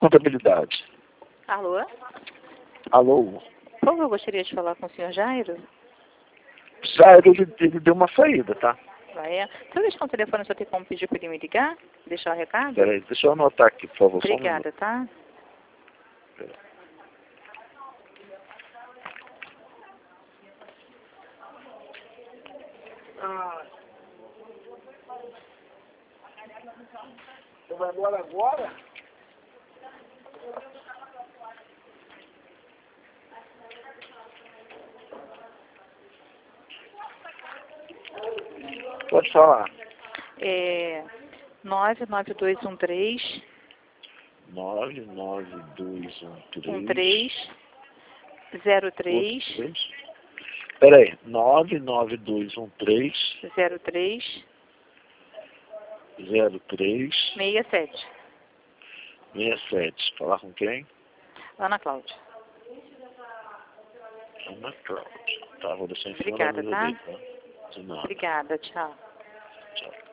Contabilidade. Alô? Alô? Por favor, eu gostaria de falar com o senhor Jairo. Jairo, ele deu uma saída, tá? Vai, é. Se eu deixar um telefone, só tem como pedir para ele me ligar? Deixar o recado? Peraí, deixa eu anotar aqui, por favor. Só um minuto. Obrigada, tá? Peraí. Você vai embora agora? Pode falar. É 99213 99213 03 Peraí, 99213 03 03 67. 67. Falar com quem? Ana Cláudia. Ana Cláudia. Tá, vou deixar em cima da Obrigada, mesa tá? dele, tá? De nada. Obrigada, tchau. Tchau.